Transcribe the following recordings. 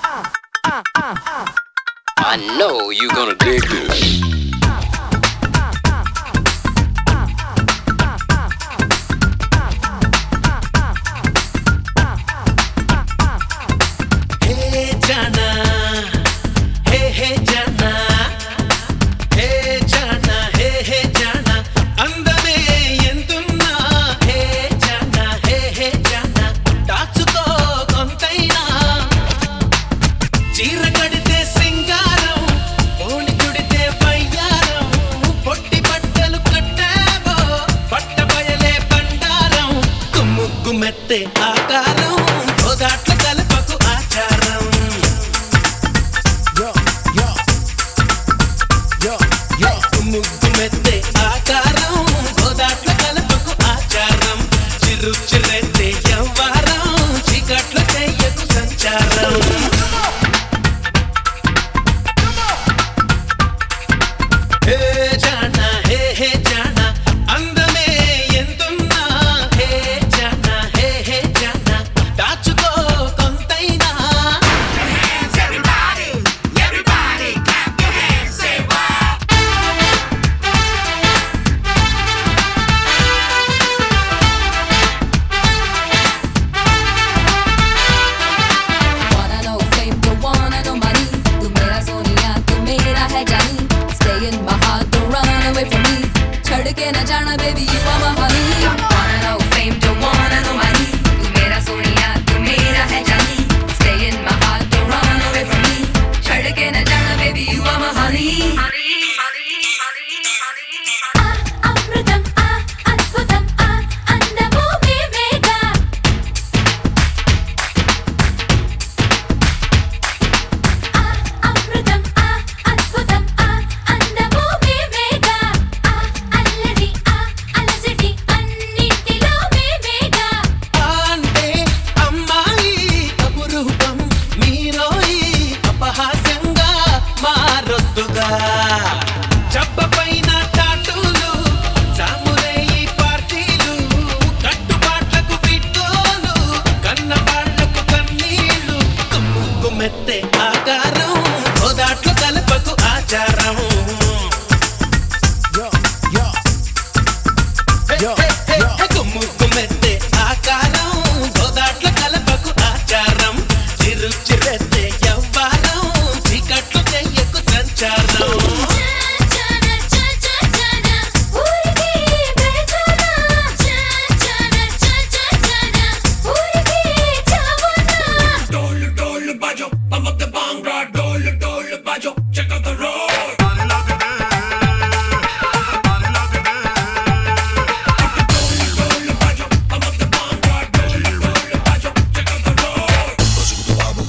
I know you're gonna dig this. మెత్తే ఆకారం గోదాట్ల కలపకు ఆచారం ముగ్గు మెత్తే ఆకారం గోదాట్ల కలపకు ఆచారం చిరు చిరెత్తే యవ్వారం చీకట్ల చెయ్యకు సంచారం హే జానా హే జానా అందమే ఎంతున్నా హే జానా హే జానా దాచుకో కొంతైనా Everybody clap your hands, say wow. Wanna know fame, don't wanna know money. तू मेरा सोनिया, तू मेरा है जानी. Stay in my heart, don't run away from me. छड़ के न जाना, baby, you are my honey. Wanna know fame, don't wanna know money. तू मेरा सोनिया, तू मेरा है जानी. Stay in my heart, don't run away from me. छड़ के न जाना, baby, you are my honey. అమృతం అద్భుతం అందము మేమేగా అమృతం అద్భుతం అందము మేమేగా అల్లరి అలజడి అన్నిటిలో మేమేగా అంటే అమ్మాయి అపురూపం మీరోయి అపహాస్యంగా మారొద్దుగా చెప్పపైన టాటూలు సామురేయి పార్టీలు కట్టుబాట్లకు విట్టోలు కన్నవాళ్లకు కన్నీళ్లు ముగ్గు మెత్తే ఆకారం గోదాట్లు కలపకు ఆచారం ముగ్గు మెత్తే ఆకారం గోదాట్ల కలపకు ఆచారం చిరు చిరెత్తే యవ్వారం చీకట్లు చెయ్యకు సంచారం ఊరికి బెరచానా ఊరికి చావనా Dolu dolu bajo, pump up the bong rod. Dolu dolu bajo, check out the road. Dolu bajo, pump up the bong rod. Dolu dolu bajo, check out the road.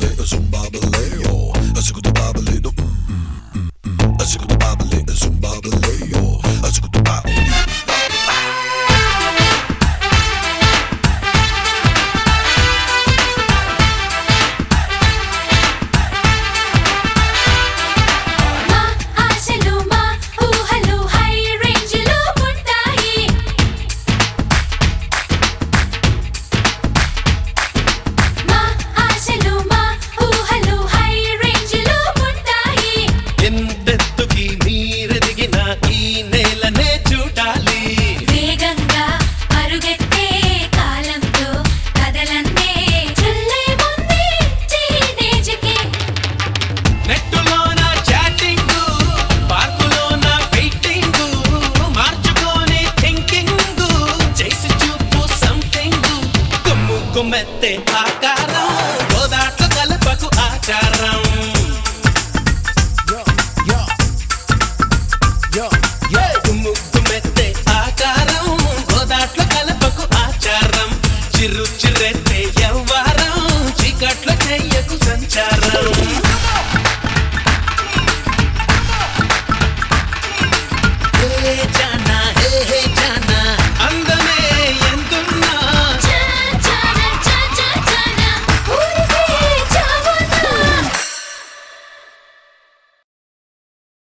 మా ఆశలు మా ఊహలు హై రేంజ్ లో ఉంటాయి మా ఆశలు మా ఊహలు హై రేంజ్ లో ఉంటాయి ఎంతెత్తుకి మీరెదిగిన ఈ నేలనే చూడాలి వేగంగా అరుగెత్తే కాలంతో కదలన్నే చల్లే ముందే టీనేజ్కి నెట్టులోన చాటింగ్ పార్కులోన వెయిటింగ్ మార్చుకోని థింకింగ్ చేసి చూపు సంథింగ్ కొమ్ము కొమ్మెత్తే ఆకారం